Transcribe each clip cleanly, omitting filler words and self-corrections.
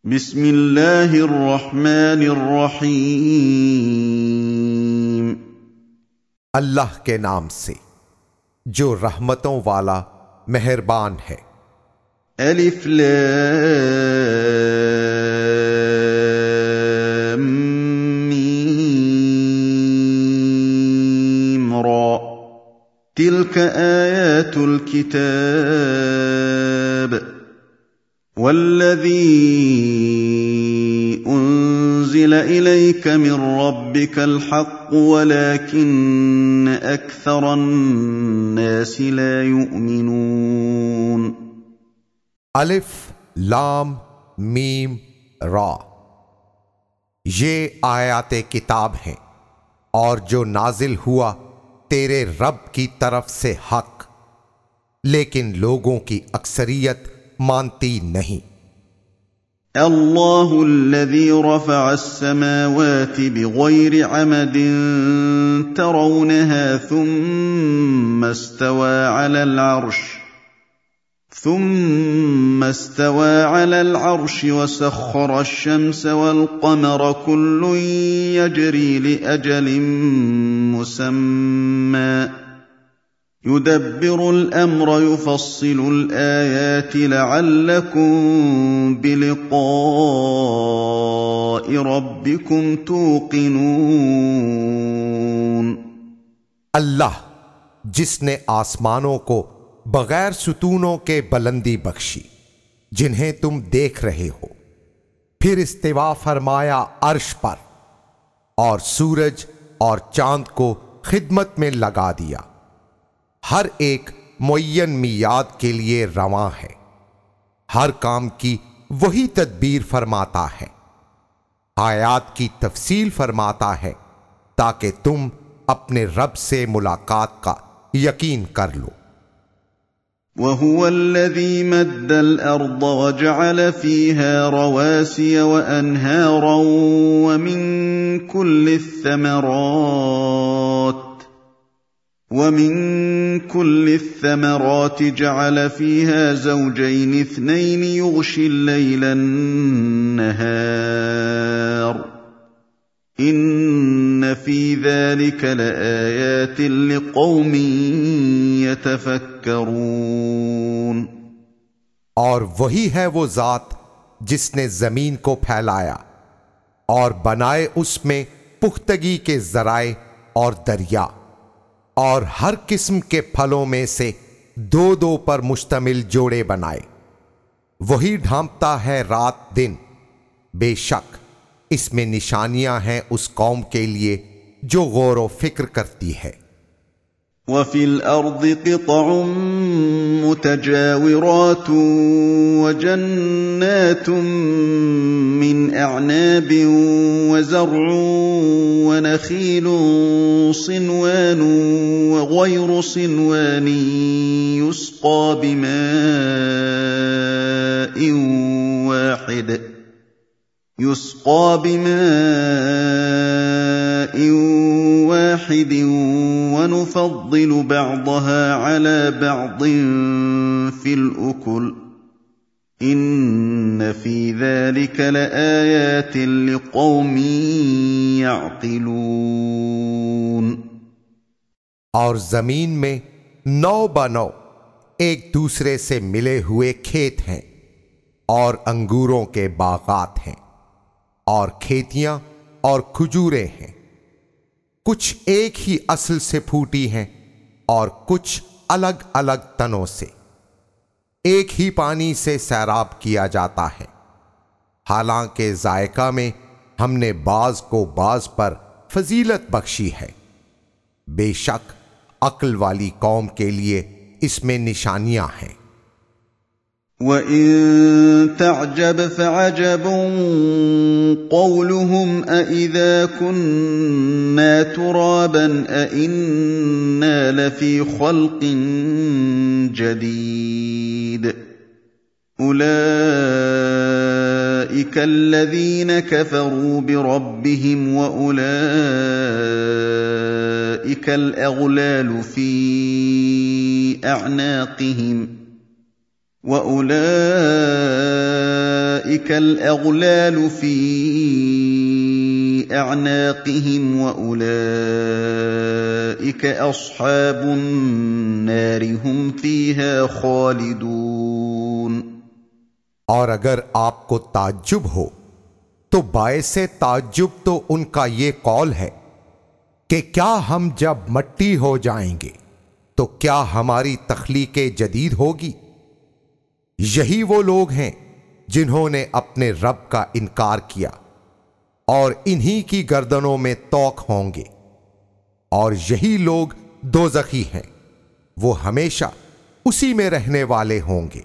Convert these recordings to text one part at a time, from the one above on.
बिस्मिल्लाहिर रहमानिर रहीम। अल्लाह के नाम से जो रहमतों वाला मेहरबान है। अलिफ लाम मीम रा तिल्क आयातुल किताब वल्लज़ी उन्ज़िल इलैका मिन रब्बिकल हक़्क़ु वलाकिन्न अक्सरन्नासि ला युमिनून। अलिफ लाम मीम रा ये आयाते किताब हैं और जो नाजिल हुआ तेरे रब की तरफ से हक, लेकिन लोगों की अक्सरियत मानती नहीं। अल्लाहुल्लज़ी रफ़अस-समावाति बिग़ैरि अमदिन तरौनहा थुम्मा इस्तवा अलल अर्श वसख़्ख़र अश-शम्स वल-क़मर कुल्लुन यजरी लिअजलिन मुसम्मा युदब्बिरुल अम्र युफ़स्सिलुल आयाति लअल्लकुम बिलिक़ाइ रब्बिकुम तूक़िनून। अल्लाह जिसने आसमानों को बगैर सुतूनों के बुलंदी बख्शी जिन्हें तुम देख रहे हो, फिर इस्तिवा फरमाया अर्श पर और सूरज और चांद को खिदमत में लगा दिया, हर एक मुअय्यन मियाद के लिए रवां है। हर काम की वही तदबीर फरमाता है, आयात की तफसील फरमाता है ताकि तुम अपने रब से मुलाकात का यकीन कर लो। वहुवल्लज़ी मद्दल अर्द वजअल फ़ीहा रवासिय वअन्हारा वमिन कुल्लि الثمرات جعل فيها زوجين اثنين يغشي الليل النهار إن في ذلك لآيات لقوم يتفكرون। और वही है वो जात जिसने जमीन को फैलाया और बनाए उसमें पुख्तगी के जराए और दरिया, और हर किस्म के फलों में से दो दो पर मुश्तमिल जोड़े बनाए। वही ढांपता है रात दिन, बेशक इसमें निशानियां हैं उस कौम के लिए जो गौर व फिक्र करती है। वफ़िल अर्दि क़ित्अउन मुतजाविरातुन वजन्नातुन मिन अअनाबिन वज़र्उन वनख़ीलुन सिन्वानुन वग़ैरु सिन्वानिन युस्क़ा बिमाइन वाहिद वनुफ़द्दिलु बअदहा अला बअदिन फ़िल उकुल इन्न फ़ी ज़ालिक लआयातिन लिक़ौमिन यअक़िलून। और जमीन में नौ बनो एक दूसरे से मिले हुए खेत हैं और अंगूरों के बागात हैं और खेतियां और खजूरें हैं, कुछ एक ही असल से फूटी हैं और कुछ अलग अलग तनों से। एक ही पानी से सैराब किया जाता है, हालांकि जायका में हमने बाज को बाज पर फजीलत बख्शी है। बेशक अक्ल वाली कौम के लिए इसमें निशानियां हैं। वइन तअजब फअजबुन क़ौलुहुम अइज़ा कुन्ना तुराबन अइन्ना लफ़ी ख़ल्क़िन जदीद उलाइका الذين كفروا بربهم وأولئك الأغلال في أعناقهم أُولَٰئِكَ الْأَغْلَالُ فِي أَعْنَاقِهِمْ وَأُولَٰئِكَ أَصْحَابُ النَّارِ هُمْ فِيهَا خَالِدُونَ। और अगर आपको ताज्जुब हो तो बायसे ताज्जुब तो उनका ये कौल है कि क्या हम जब मट्टी हो जाएंगे तो क्या हमारी तख्लीके जदीद होगी। यही वो लोग हैं जिन्होंने अपने रब का इनकार किया और इन्हीं की गर्दनों में तौक होंगे, और यही लोग दोज़खी हैं, वो हमेशा उसी में रहने वाले होंगे।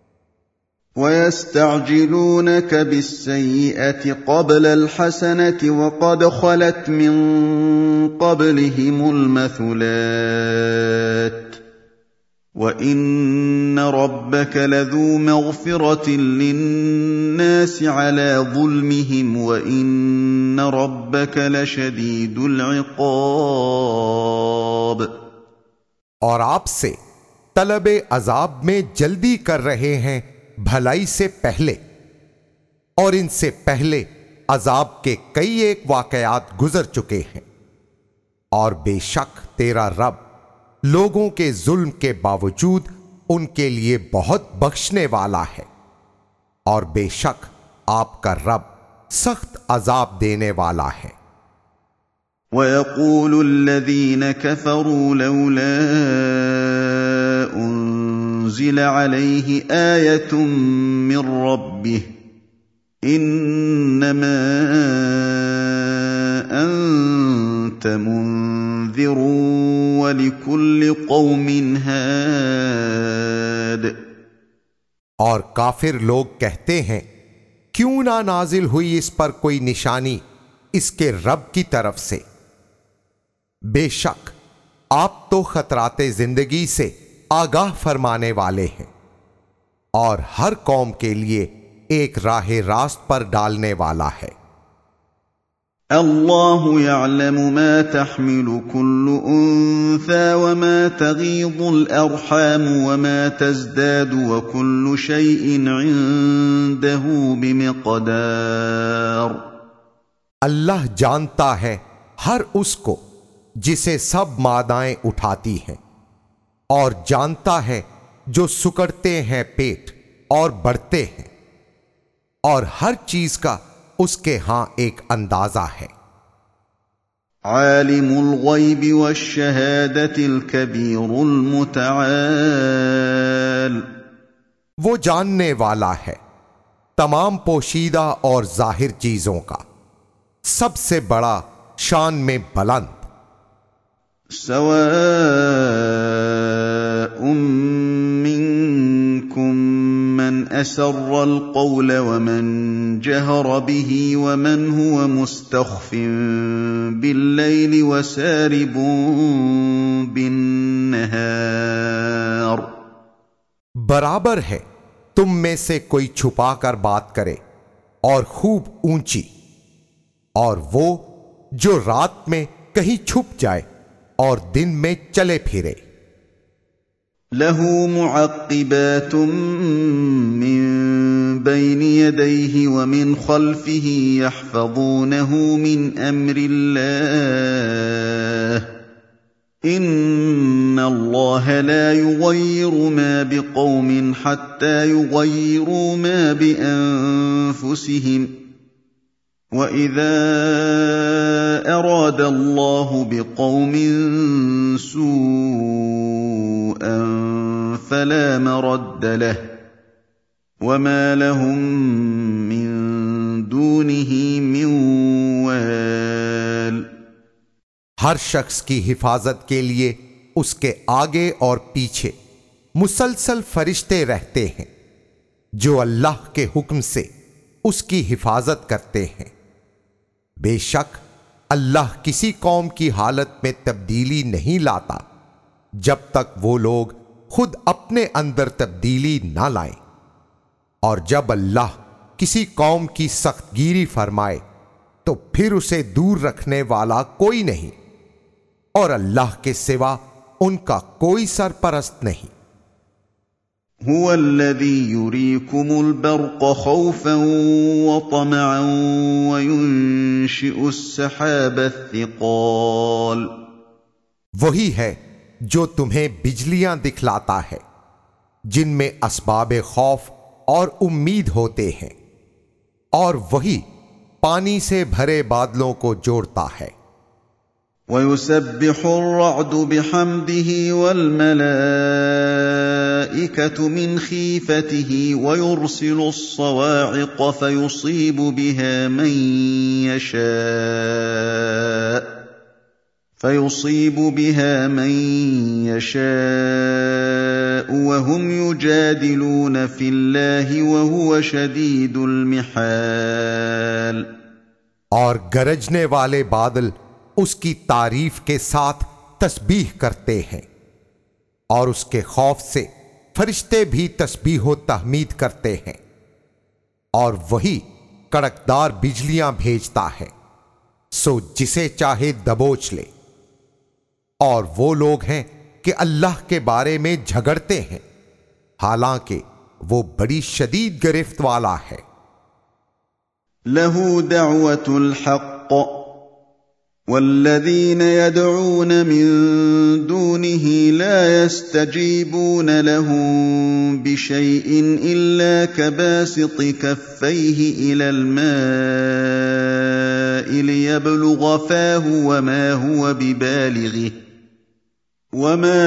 وَيَسْتَعْجِلُونَكَ بِالسَّيِّئَةِ قَبْلَ الْحَسَنَةِ وَقَدْ خَلَتْ مِن قَبْلِهِمُ الْمَثُلَاتُ وَإِنَّ رَبَّكَ لَذُو مَغْفِرَةٍ لِّلنَّاسِ عَلَىٰ ظُلْمِهِمْ وَإِنَّ رَبَّكَ لَشَدِيدُ الْعِقَابِ। और आपसे तलबे अजाब में जल्दी कर रहे हैं भलाई से पहले, और इनसे पहले अजाब के कई एक वाकयात गुजर चुके हैं, और बेशक तेरा रब लोगों के जुल्म के बावजूद उनके लिए बहुत बख्शने वाला है, और बेशक आपका रब सख्त अजाब देने वाला है। وَيَقُولُ الَّذِينَ كَفَرُوا لَوْلَا أُنزِلَ عَلَيْهِ آيَةٌ مِّن رَّبِّهِ إِنَّمَا أَنتَ مُنذِرٌ وَلِكُلِّ قَوْمٍ هَادٍ। और काफिर लोग कहते हैं, क्यों ना नाजिल हुई इस पर कोई निशानी इसके रब की तरफ से। बेशक आप तो खतराते जिंदगी से आगाह फरमाने वाले हैं, और हर कौम के लिए एक राह रास्त पर डालने वाला है। अल्लाहु यअलमु मा तहमिलु कुल्लु उन्सा वमा तगीदुल अरहाम वमा तज़दादु वकुल्लु शैइन इंदहु बिमिक़दार। अल्लाह जानता है हर उसको जिसे सब मादाएं उठाती हैं, और जानता है जो सुकड़ते हैं पेट और बढ़ते हैं, और हर चीज का उसके हां एक अंदाजा है। आलिमुल गैबि वश्शहादतिल कबीरुल मुतआल। वो जानने वाला है तमाम पोशीदा और जाहिर चीजों का, सबसे बड़ा शान में बुलंद। सवाउम मिनकुम मन असर्रल कौल वमन जहर बिही वमन हुव मुस्तख्फिन बिल्लैलि वसारिबुन बिन्नहार। बराबर है तुम में से कोई छुपा कर बात करे और खूब ऊंची, और वो जो रात में कहीं छुप जाए और दिन में चले फिरे। लहू मुअक्किबातुम मिन बैनि यदैहि व मिन खल्फिहि यहफ़ज़ूनहु मिन अम्रिल्लाह इन्नल्लाह ला युग़य्यिरु मा बिक़ौमिन हत्ता युग़य्यिरू मा बिअन्फुसिहिम وَإِذَا أَرَادَ اللَّهُ بِقَوْمٍ سُوءًا فَلَا مَرَدَّ لَهُ وَمَا لَهُم مِّن دُونِهِ مِن وَالٍ। हर शख्स की हिफाजत के लिए उसके आगे और पीछे मुसलसल फरिश्ते रहते हैं जो अल्लाह के हुक्म से उसकी हिफाजत करते हैं। बेशक अल्लाह किसी कौम की हालत में तब्दीली नहीं लाता जब तक वो लोग खुद अपने अंदर तब्दीली ना लाएं, और जब अल्लाह किसी कौम की सख्तगीरी फरमाए तो फिर उसे दूर रखने वाला कोई नहीं, और अल्लाह के सिवा उनका कोई सरपरस्त नहीं। هو الذي يريكم البرق خوفا وطمعا وينشئ السحاب الثقال। वही है जो तुम्हें बिजलियां दिखलाता है जिनमें असबाबे खौफ और उम्मीद होते हैं, और वही पानी से भरे बादलों को जोड़ता है। وَيُسَبِّحُ الرَّعْدُ بِحَمْدِهِ وَالْمَلَائِكَةُ مِنْ خِيفَتِهِ وَيُرْسِلُ الصَّوَاعِقَ فَيُصِيبُ بِهَا مَن يَشَاءُ وَهُمْ يُجَادِلُونَ فِي اللَّهِ وَهُوَ شَدِيدُ الْمِحَالِ। और गरजने वाले बादल उसकी तारीफ के साथ तस्बीह करते हैं, और उसके खौफ से फरिश्ते भी तस्बीह व तहमीद करते हैं, और वही कड़कदार बिजलियां भेजता है, सो जिसे चाहे दबोच ले। और वो लोग हैं कि अल्लाह के बारे में झगड़ते हैं, हालांकि वो बड़ी शदीद गिरफ्त वाला है। लहू दअवतुल हक़्क़ वल्लज़ीन यदऊन मिन दूनिही ला यस्तजीबून लहुम बिशैइन इल्ला कबासिति कफ़्फ़ैहि इलल माइ लियब्लुग़ फ़ाहु वमा हुवा बिबालिग़िहि वमा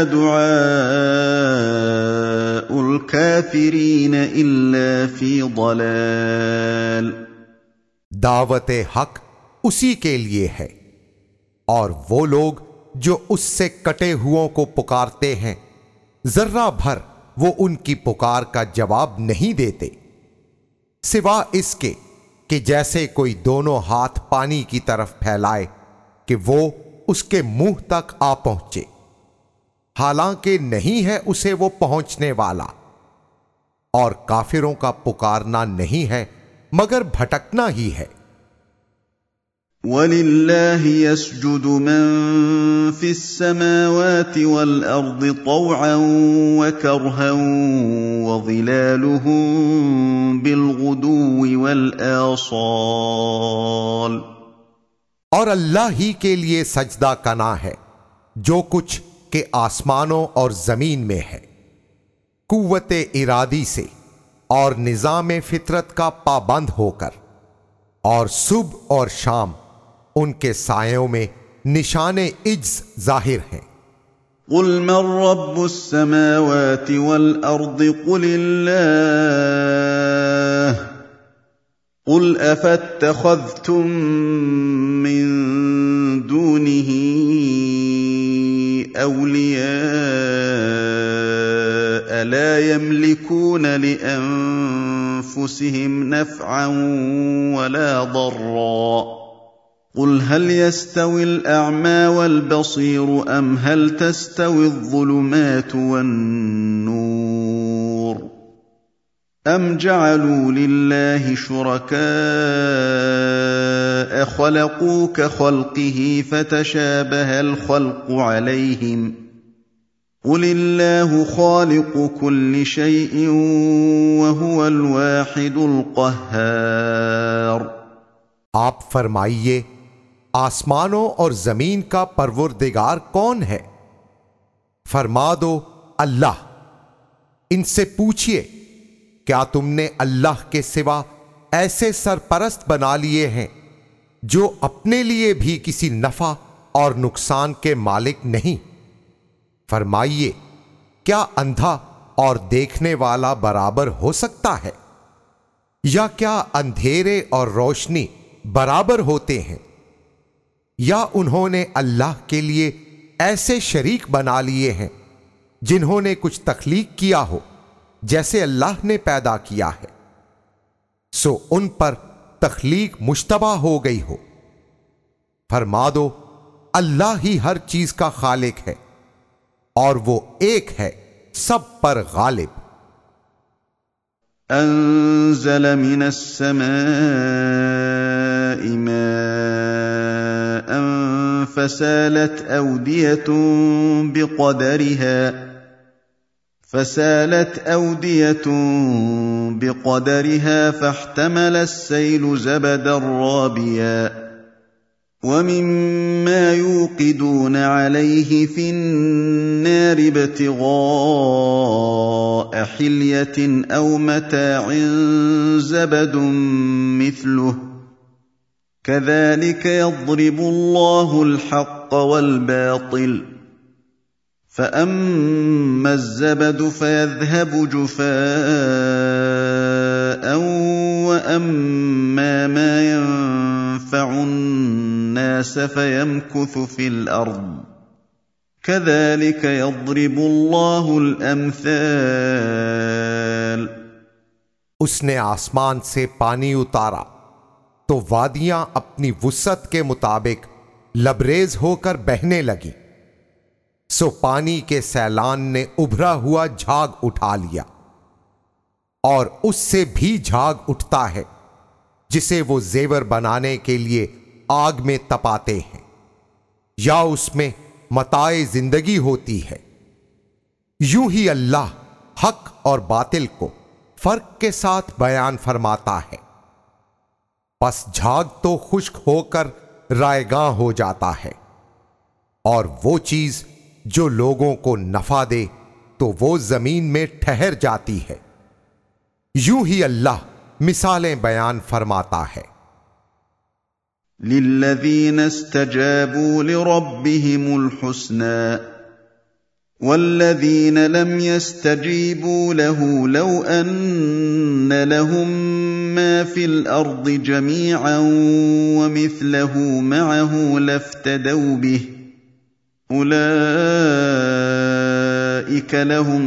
दुआउल काफ़िरीन इल्ला फ़ी ضलाल। दावत हक उसी के लिए है, और वो लोग जो उससे कटे हुओं को पुकारते हैं, जर्रा भर वो उनकी पुकार का जवाब नहीं देते, सिवा इसके कि जैसे कोई दोनों हाथ पानी की तरफ फैलाए कि वो उसके मुंह तक आ पहुंचे, हालांकि नहीं है उसे वो पहुंचने वाला। और काफिरों का पुकारना नहीं है मगर भटकना ही है। वलिल्लाहि यसजुदु मन फिस्समावाति वल अर्दि तौअन व करहन व ज़िलालुहुम बिलगुदुव्वि वल आसाल। और अल्लाह ही के लिए सजदा कना है जो कुछ के आसमानों और जमीन में है, कुव्वते इरादी से और निजाम फितरत का पाबंद होकर, और सुबह और शाम उनके सायों में निशाने इज्ज जाहिर हैं। कुल मन रब्बुस समावाति वल अर्दि कुलिल्लाह कुल अफत्तखज़्तुम मिन दूनिही औलिया ला यमलिकून लिअन्फुसिहिम नफ़अन वला ضرا قل هل يستوي الأعمى والبصير أم هل تستوي الظلمات والنور أم جعلوا لله شركاء خلقوا كخلقه فتشابه الخلق عليهم قل الله خالق كل شيء وهو الواحد القهار। आप फरमाइए, आसमानों और जमीन का परवरदिगार कौन है? फरमा दो, अल्लाह। इनसे पूछिए, क्या तुमने अल्लाह के सिवा ऐसे सरपरस्त बना लिए हैं जो अपने लिए भी किसी नफा और नुकसान के मालिक नहीं? फरमाइए, क्या अंधा और देखने वाला बराबर हो सकता है? या क्या अंधेरे और रोशनी बराबर होते हैं? या उन्होंने अल्लाह के लिए ऐसे शरीक बना लिए हैं जिन्होंने कुछ तख्लीक किया हो जैसे अल्लाह ने पैदा किया है, सो उन पर तख्लीक मुश्तबा हो गई हो। फरमा दो, अल्लाह ही हर चीज का खालिक है और वो एक है सब पर गालिब। अंज़ल मिनस समाई माअन फसालत अवदियतुन बिक़दरिहा فسالت أودية بقدرها فاحتمل السيل زبدا رابيا ومما يوقدون عليه في النار ابتغاء حلية أو متاع زبد مثله كذلك يضرب الله الحق والباطل فأما الزبد فيذهب جفاء وأما ما ينفع الناس فيمكث في الأرض كذلك يضرب الله الأمثال। उसने आसमान से पानी उतारा तो वादियां अपनी वुसअत के मुताबिक लबरेज होकर बहने लगी, सो पानी के सैलान ने उभरा हुआ झाग उठा लिया और उससे भी झाग उठता है जिसे वो जेवर बनाने के लिए आग में तपाते हैं, या उसमें मताए जिंदगी होती है। यूं ही अल्लाह हक और बातिल को फर्क के साथ बयान फरमाता है। बस झाग तो खुश्क होकर रायगां हो जाता है, और वो चीज जो लोगों को नफा दे तो वो जमीन में ठहर जाती है। यूं ही अल्लाह मिसालें बयान फरमाता है। लिल्लज़ीना इस्तजाबू लिरब्बिहिमुल हुस्ना वल्लज़ीना लम यस्तजीबू लहू लौ अन्न लहुम मा फिल अर्दि जमीअन वमिस्लहू मअहू लफ्तदौ बिहि उलाइक लहुम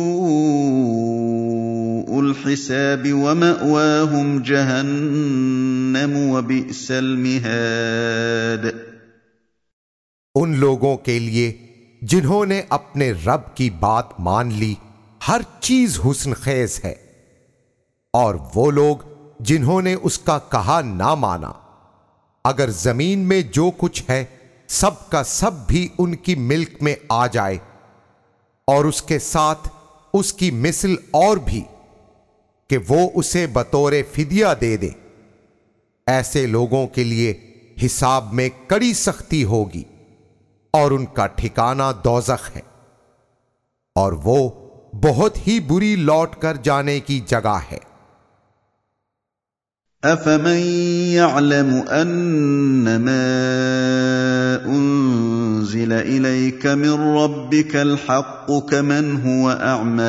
सूउल हिसाब वमअवाहुम जहन्नम वबिअसल मिहाद। उन लोगों के लिए जिन्होंने अपने रब की बात मान ली हर चीज हुस्न खेज है, और वो लोग जिन्होंने उसका कहा ना माना, अगर जमीन में जो कुछ है सब का सब भी उनकी मिल्क में आ जाए और उसके साथ उसकी मिसल और भी कि वो उसे बतौरे फिदिया दे दे, ऐसे लोगों के लिए हिसाब में कड़ी सख्ती होगी और उनका ठिकाना दोज़ख है, और वो बहुत ही बुरी लौट कर जाने की जगह है। अफमन यअलमु अन्नमा उन्ज़िल इलैक मिन रब्बिकल हक़्क़ु कमन हुव अअमा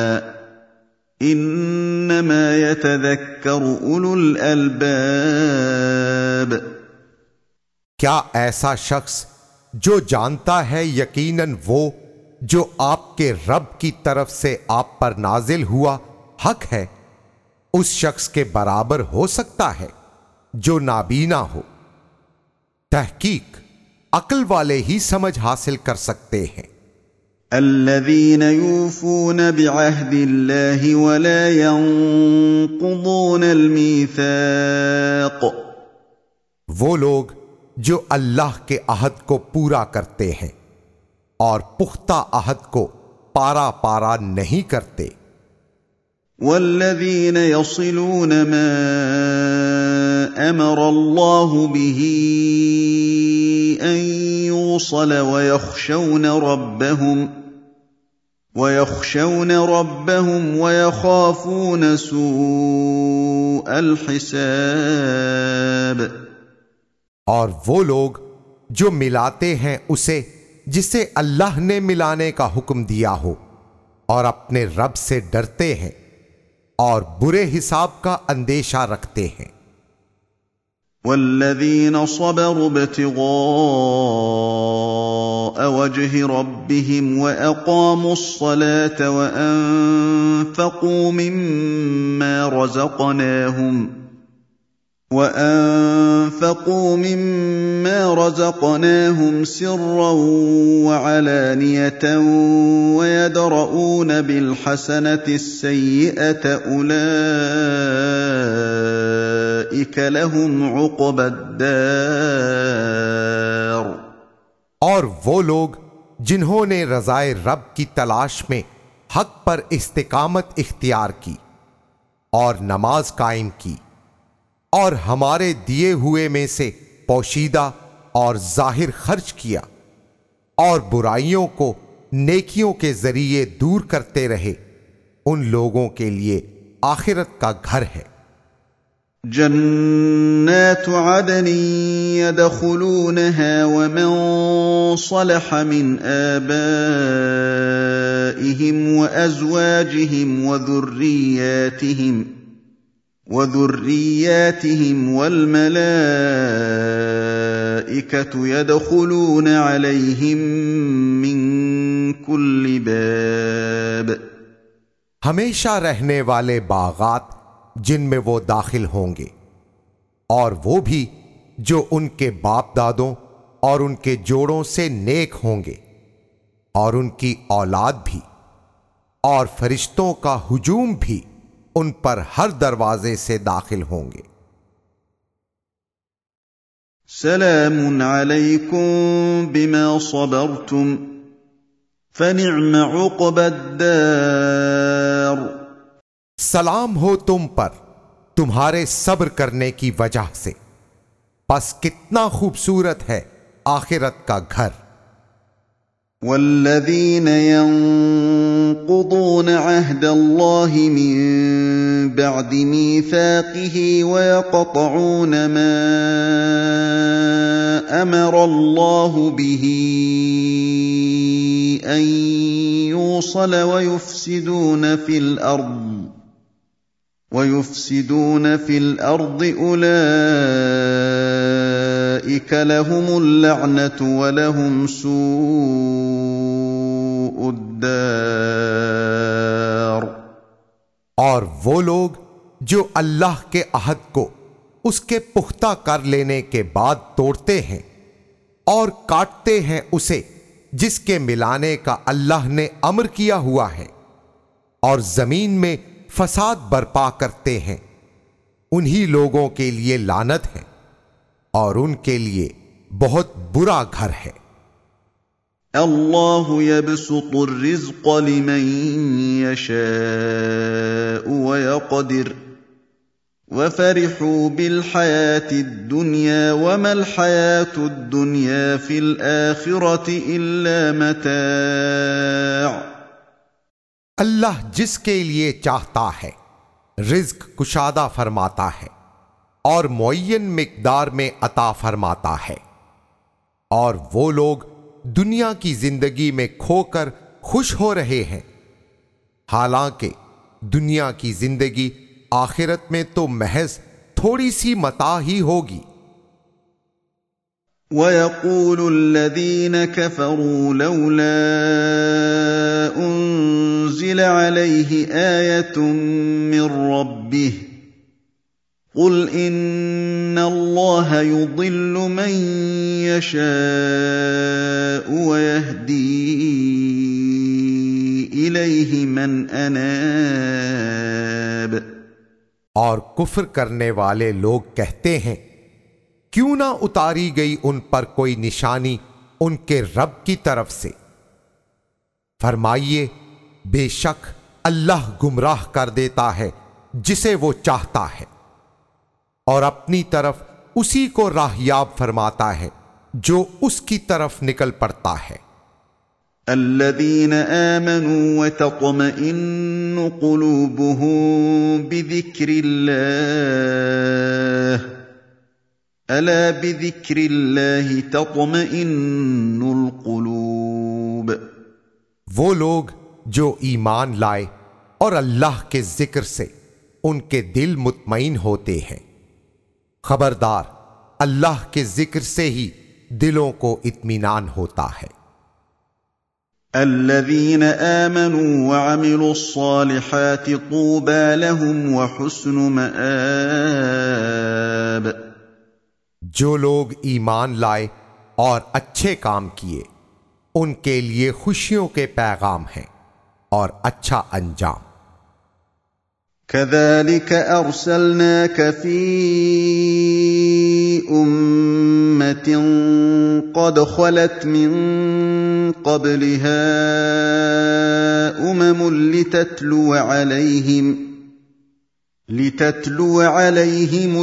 इन्नमा यतज़क्करु उलुल अलबाब। क्या ऐसा शख्स जो जानता है यकीनन वो जो आपके रब की तरफ से आप पर नाजिल हुआ हक है, उस शख्स के बराबर हो सकता है जो नाबीना हो? तहकीक अक्ल वाले ही समझ हासिल कर सकते हैं। अल्लज़ीन यूफून बिअहदिल्लाहि वला यंकुदूनल मीसाक़। वो लोग जो अल्लाह के अहद को पूरा करते हैं और पुख्ता अहद को पारा पारा नहीं करते। वल्लज़ीन यसिलून मा अमर अल्लाहु बिही अन युसल वयख़शौन रब्बहुम वयख़ाफ़ून सूअल हिसाब। और वो लोग जो मिलाते हैं उसे जिसे अल्लाह ने मिलाने का हुक्म दिया हो, और अपने रब से डरते हैं और बुरे हिसाब का अंदेशा रखते हैं। वल्लज़ीन सबरू इब्तिग़ाअ वजहि रब्बिहिम व अक़ामुस्सलात व अनफ़क़ू मिम्मा रज़क़नाहुम सिर्रन व अलानियतन व यदरऊन बिलहसनति अस्सय्यिअत उलाइक लहुम उक़बद्दार। और वो लोग जिन्होंने रज़ाए रब की तलाश में हक पर इस्तिकामत इख्तियार की और नमाज कायम की और हमारे दिए हुए में से पोशीदा और जाहिर खर्च किया और बुराइयों को नेकियों के जरिए दूर करते रहे, उन लोगों के लिए आखिरत का घर है। जन्नातु अदनिन यदखुलूनहा वमन सलह मिन आबाइहिम व अज़वाजिहिम व ذُرِّيَّاتِهِمْ वल्मलाइकतु यदखुलून अलैहिम मिन कुल्लि बाब। हमेशा रहने वाले बागात जिनमें वो दाखिल होंगे, और वो भी जो उनके बाप दादों और उनके जोड़ों से नेक होंगे, और उनकी औलाद भी, और फरिश्तों का हुजूम भी उन पर हर दरवाजे से दाखिल होंगे। सलामुन अलैकुम बिमा सबरतुम फनिअम उक़बद्दार। सलाम हो तुम पर तुम्हारे सब्र करने की वजह से, बस कितना खूबसूरत है आखिरत का घर। वल्लज़ीन यंक़ुदून अहदल्लाहि मिन बअदि मीसाक़िही वयक़तऊन मा अमरल्लाहु बिही अन यूसल वयुफ्सिदून फिल अर्द उलाइक लहुमुल लअनतु वलहुम सूउद्दार। और वो लोग जो अल्लाह के अहद को उसके पुख्ता कर लेने के बाद तोड़ते हैं और काटते हैं उसे जिसके मिलाने का अल्लाह ने अमर किया हुआ है, और जमीन में फसाद बर्पा करते हैं, उन्हीं लोगों के लिए लानत है और उनके लिए बहुत बुरा घर है। अल्लाहु यबसुतु अर्रिज़्क़ लिमन यशाअु व यक़दिर वफ़रिहू बिलहयातिद दुनिया वमल हयातुद दुनिया फिल आखिरति इल्ला मताअ। अल्लाह जिसके लिए चाहता है रिज्क कुशादा फरमाता है और मुअय्यन मिकदार में अता फरमाता है, और वो लोग दुनिया की जिंदगी में खोकर खुश हो रहे हैं, हालांकि दुनिया की जिंदगी आखिरत में तो महज थोड़ी सी मता ही होगी। वयक़ूलु अल्लज़ीन कफ़रू लौला उन्ज़िल अलैहि आयतुम मिर रब्बिह क़ुल इन्नल्लाह युज़िल्लु मन यशाअु व यहदी इलैहि मन अनाब। और कुफ्र करने वाले लोग कहते हैं, क्यों ना उतारी गई उन पर कोई निशानी उनके रब की तरफ से। फरमाइए, बेशक अल्लाह गुमराह कर देता है जिसे वो चाहता है, और अपनी तरफ उसी को राहयाब फरमाता है जो उसकी तरफ निकल पड़ता है। الذين آمنوا وتطمئن قلوبهم بذكر الله ألا بذكر الله تطمئن القلوب। वो लोग जो ईमान लाए और अल्लाह के जिक्र से उनके दिल मुतमईन होते हैं, खबरदार अल्लाह के जिक्र से ही दिलों को इत्मीनान होता है। الذين آمنوا وعملوا الصالحات طوبى لهم وحسن مآب। जो लोग ईमान लाए और अच्छे काम किए, उनके लिए खुशियों के पैगाम हैं और अच्छा अंजाम। كذلك أرسلناك في أمة قد خلت من قبلها لتتلو عليهم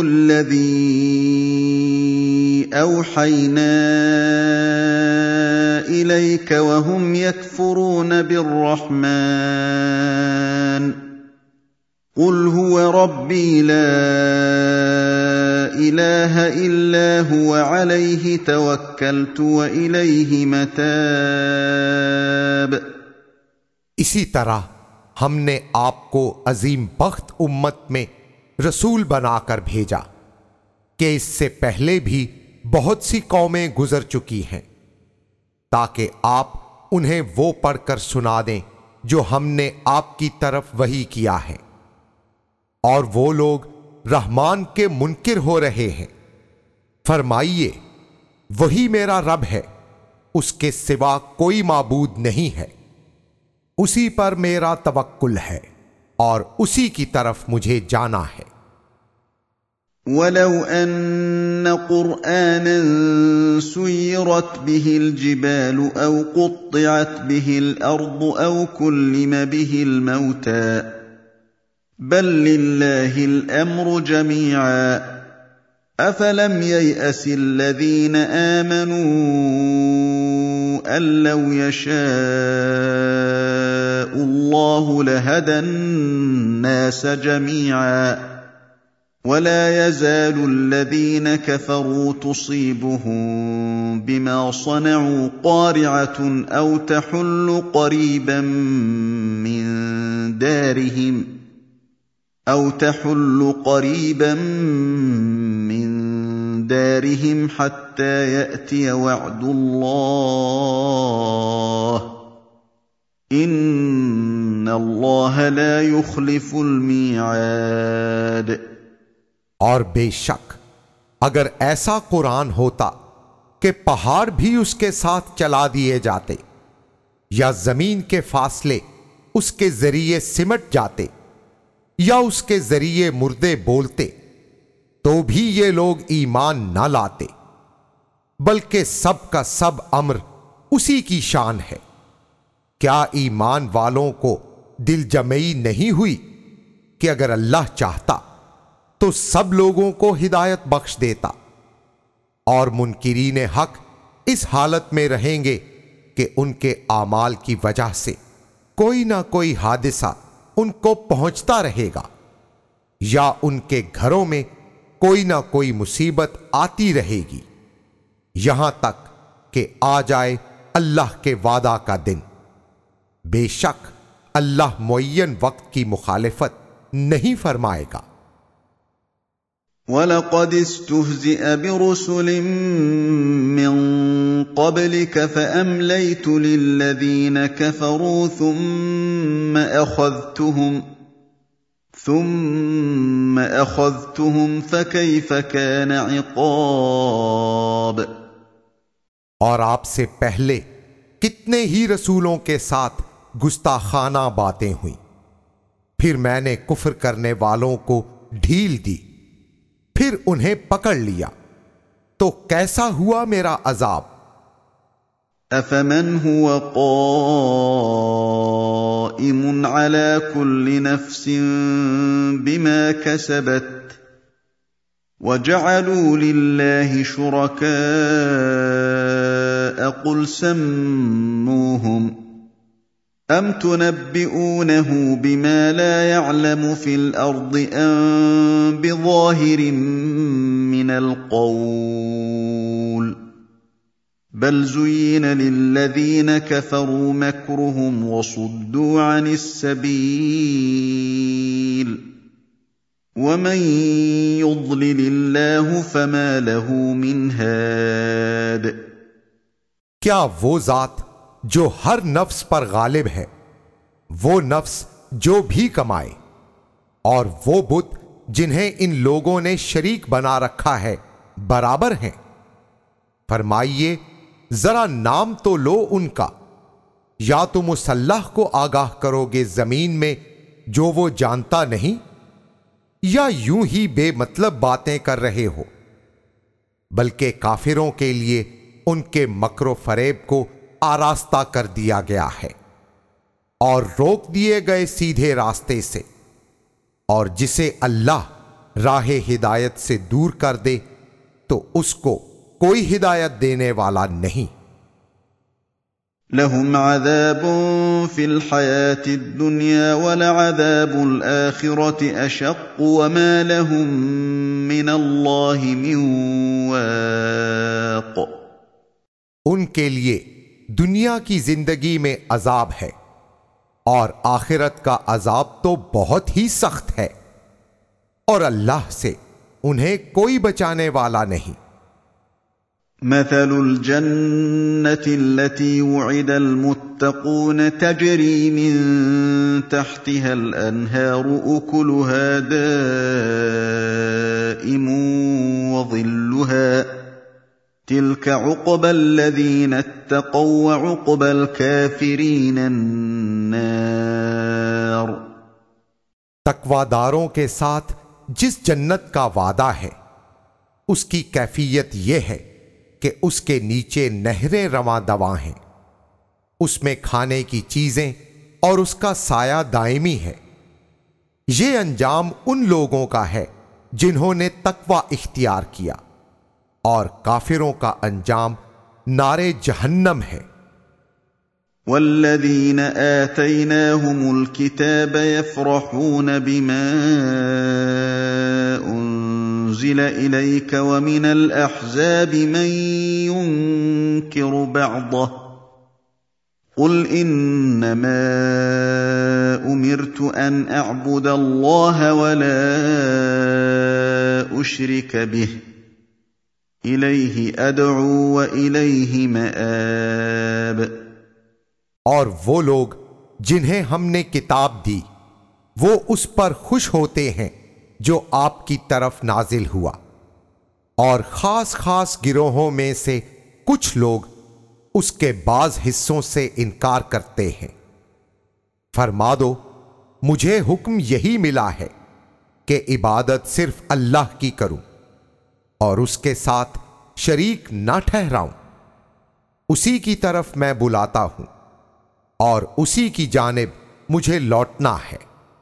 الذي أوحينا إليك وهم يكفرون بالرحمن قل هو ربي لا إله إلا هو عليه توكلت وإليه متاب। इसी तरह हमने आपको अजीम बख्त उम्मत में रसूल बनाकर भेजा कि इससे पहले भी बहुत सी कौमें गुजर चुकी हैं, ताकि आप उन्हें वो पढ़कर सुना दें जो हमने आपकी तरफ वही किया है। और वो लोग रहमान के मुनकिर हो रहे हैं। फरमाइए, वही मेरा रब है, उसके सिवा कोई माबूद नहीं है, उसी पर मेरा तवक्कुल है और उसी की तरफ मुझे जाना है। वलौ अन्न क़ुरआनन सुय्यरत बिहिल जिबालु औ क़ुत्तिअत बिहिल अर्दु औ कुल्लिम बिहिल मौता बल लिल्लाहिल अम्रु जमीअन अफलम ययअसिल्लज़ीन आमनू अल्लौ यशाअुल्लाहु लहदन्नास जमीअन वला यज़ालुल्लज़ीन कफ़रू तुसीबुहुम बिमा सनअू क़ारिअतुन औ तहुल्लु क़रीबन मिन दारिहिम हत्ता यअतिय वअदुल्लाह इन्नल्लाह ला युख़्लिफ़ुल मिआद। और बेशक अगर ऐसा कुरान होता कि पहाड़ भी उसके साथ चला दिए जाते या जमीन के फासले उसके जरिए सिमट जाते या उसके जरिए मुर्दे बोलते, तो भी ये लोग ईमान ना लाते, बल्कि सब का सब अम्र उसी की शान है। क्या ईमान वालों को दिल जमई नहीं हुई कि अगर अल्लाह चाहता तो सब लोगों को हिदायत बख्श देता। और मुनकिरीन हक इस हालत में रहेंगे कि उनके आमाल की वजह से कोई ना कोई हादिसा उनको पहुंचता रहेगा या उनके घरों में कोई ना कोई मुसीबत आती रहेगी, यहां तक कि आ जाए अल्लाह के वादा का दिन। बेशक अल्लाह मुअय्यन वक्त की मुखालिफत नहीं फरमाएगा। वलक़द इस्तुहज़िअ बिरुसुलिम मिन क़ब्लिक फ़अम्लयतु लिल्लज़ीन कफ़रू थुम्म अख़ज़्तुहुम फ़कैफ़ कान इक़ाब। और आपसे पहले कितने ही रसूलों के साथ गुस्ताखाना बातें हुई, फिर मैंने कुफ्र करने वालों को ढील दी, फिर उन्हें पकड़ लिया, तो कैसा हुआ मेरा अजाब। अफमन हुवा क़ाइमुन अला कुल्लि नफ्सिन बिमा कसबत वजअलू लिल्लाहि शुरकाअ क़ुल सम्मूहुम अम तुनब्बिऊनहु बिमा ला यअलमु फ़िल अर्दि अम बिज़ाहिरिम मिनल क़ौल बल ज़ुय्यिन लिल्लज़ीन कफ़रू मकरुहुम वसुद्दू अनिस सबील वमन युज़्लिलिल्लाहु फमा लहु मिन हाद। क्या वो जात जो हर नफ्स पर गालिब है, वो नफ्स जो भी कमाए, और वो बुत जिन्हें इन लोगों ने शरीक बना रखा है, बराबर हैं? फरमाइए, जरा नाम तो लो उनका, या तो मुसल्लाह को आगाह करोगे जमीन में जो वो जानता नहीं, या यूं ही बेमतलब बातें कर रहे हो। बल्कि काफिरों के लिए उनके मक्रो फरेब को आरास्ता कर दिया गया है और रोक दिए गए सीधे रास्ते से, और जिसे अल्लाह राहे हिदायत से दूर कर दे तो उसको कोई हिदायत देने वाला नहीं। लहुम अज़ाबुन फिल हयातिद दुनिया वलअज़ाबुल आखिरति अशक्क वमा लहुम मिनल्लाहि मिन वाक़। उनके लिए दुनिया की जिंदगी में अजाब है और आखिरत का अजाब तो बहुत ही सख्त है, और अल्लाह से उन्हें कोई बचाने वाला नहीं। मथलुल जन्नति अल्लती वुइदल मुत्तक़ून तजरी मिन तहतिहल अन्हारु उकुलुहा दाइमुन व ज़िल्लुहा तिल्क उक़बल लज़ीना इत्तक़ौ व उक़बल काफ़िरीन अन्नार। तकवादारों के साथ जिस जन्नत का वादा है उसकी कैफियत यह है कि उसके नीचे नहरें रवां दवा हैं, उसमें खाने की चीजें और उसका साया दायमी है। यह अंजाम उन लोगों का है जिन्होंने तकवा इख्तियार किया, और काफिरों का अंजाम नारे जहन्नम है। वल्लज़ीन आतैनाहुमुल किताब यफ़रहून बिमा उन्ज़िल इलैक व मिनल अहज़ाबि मन युनकिरु बअदह क़ुल इन्नमा उमिरतु अन अअबुदल्लाह व ला उश्रिक बिहि इलैहि अदअू व इलैहि मआब। और वो लोग जिन्हें हमने किताब दी वो उस पर खुश होते हैं जो आपकी तरफ नाजिल हुआ, और खास खास गिरोहों में से कुछ लोग उसके बाज हिस्सों से इनकार करते हैं। फरमा दो, मुझे हुक्म यही मिला है कि इबादत सिर्फ अल्लाह की करूं और उसके साथ शरीक ना ठहराऊं। उसी की तरफ मैं बुलाता हूं और उसी की जानिब मुझे लौटना है।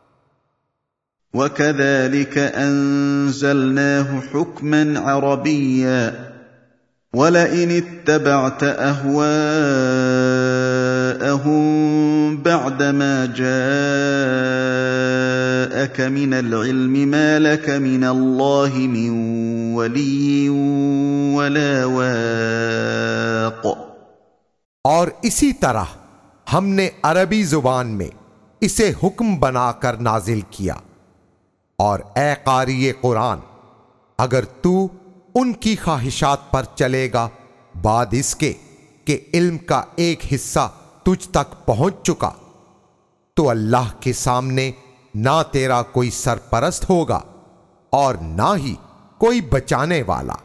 वकज़ालिक अंज़लनाहु हुक्मन अरबिय्या वलइन इत्तबअत अहवाअहुम बअदमा जाअक मिनल इल्मि मा लक मिनल्लाहि मिन वलिय्यिन वला वाक़। और इसी तरह हमने अरबी जुबान में इसे हुक्म बनाकर नाजिल किया, और ए क़ारी कुरान, अगर तू उनकी ख्वाहिशात पर चलेगा बाद इसके कि इल्म का एक हिस्सा तुझ तक पहुंच चुका, तो अल्लाह के सामने ना तेरा कोई सरपरस्त होगा और ना ही कोई बचाने वाला।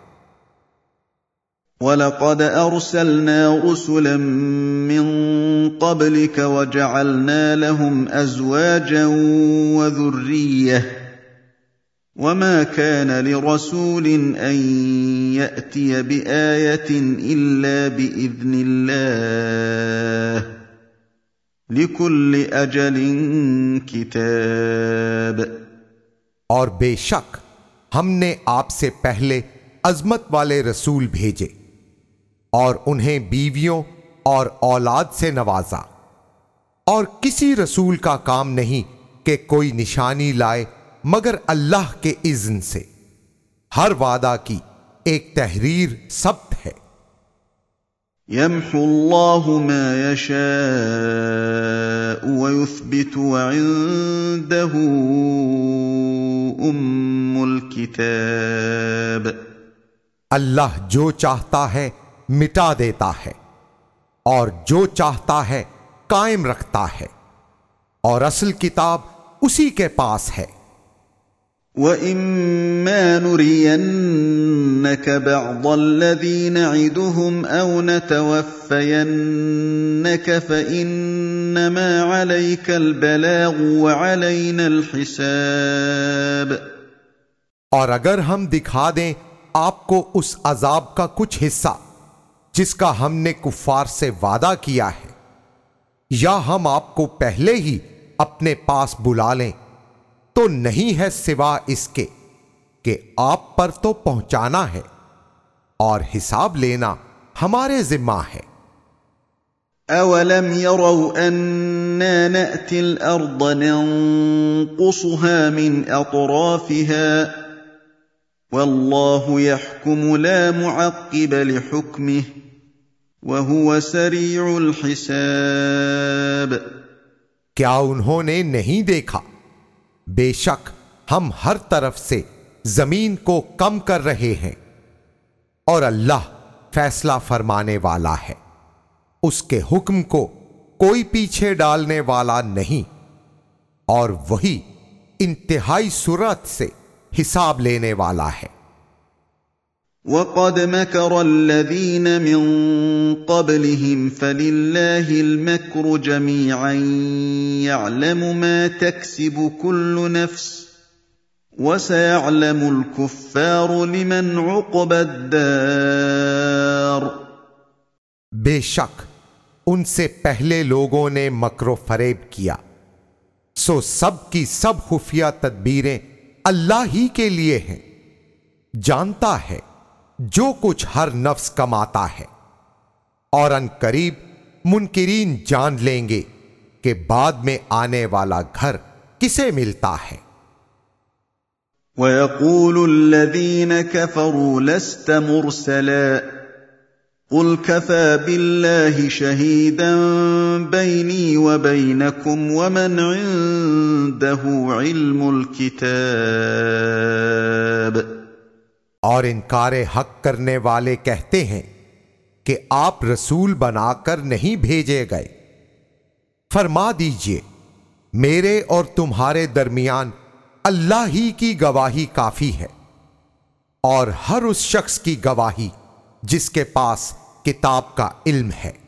वलक़द अर्सलना रुसुलन मिन क़ब्लिक वजअलना लहुम अज़वाजन व ज़ुर्रिय्यह वमा कान लिरसूलिन अन यअतिय बिआयतिन इल्ला बिइज़्निल्लाह लिकुल्लि अजलिन किताब। और बेशक हमने आपसे पहले अजमत वाले रसूल भेजे और उन्हें बीवियों और औलाद से नवाजा, और किसी रसूल का काम नहीं कि कोई निशानी लाए मगर अल्लाह के इज़्न से। हर वादा की एक तहरीर सब्त है। यम्हुल्लाहु मा यशाअ व युस्बितु व इंदहु उम्मुल किताब। अल्लाह जो चाहता है मिटा देता है और जो चाहता है कायम रखता है, और असल किताब उसी के पास है। वइम्मा नुरियन्नक बअदल्लज़ी नइदुहुम औ नतवफ़्फ़यन्नक फ़इन्नमा अलैकल बलाग़ु व अलैनल हिसाब। और अगर हम दिखा दें आपको उस अजाब का कुछ हिस्सा जिसका हमने कुफार से वादा किया है, या हम आपको पहले ही अपने पास बुला लें, तो नहीं है सिवा इसके कि आप पर तो पहुंचाना है और हिसाब लेना हमारे जिम्मा है। अवलम यरौ अन्ना नअतिल अर्द नंकुसुहा मिन अतराफिहा वल्लाहु यहकुमु ला मुअक्किब लिहुक्मिहि वहुव सरीउल हिसाब। क्या उन्होंने नहीं देखा, बेशक हम हर तरफ से जमीन को कम कर रहे हैं और अल्लाह फैसला फरमाने वाला है, उसके हुक्म को कोई पीछे डालने वाला नहीं, और वही इंतहाई सुरत से हिसाब लेने वाला है। वक़द मकरल्लज़ीन मिन क़ब्लिहिम फ़लिल्लाहिल मक्रु जमीअन यअलमु मा तक्सिबु कुल्लु नफ्स वसयअलमुल कुफ़्फ़ारु लिमन उक़बद्दार। बेशक उनसे पहले लोगों ने मक्रो फरेब किया, सो सब की सब खुफिया तदबीरें अल्लाह ही के लिए हैं। जानता है जो कुछ हर नफ्स कमाता है, और अनकरीब मुनकिरीन जान लेंगे कि बाद में आने वाला घर किसे मिलता है। वयक़ूलुल्लज़ीन कफ़रू लस्त मुरसला क़ुल कफ़ा बिल्लाहि शहीदन बैनी व बैनकुम वमन इंदहु इल्मुल किताब। और इनकारे हक करने वाले कहते हैं कि आप रसूल बनाकर नहीं भेजे गए। फरमा दीजिए, मेरे और तुम्हारे दरमियान अल्लाह ही की गवाही काफी है, और हर उस शख्स की गवाही जिसके पास किताब का इल्म है।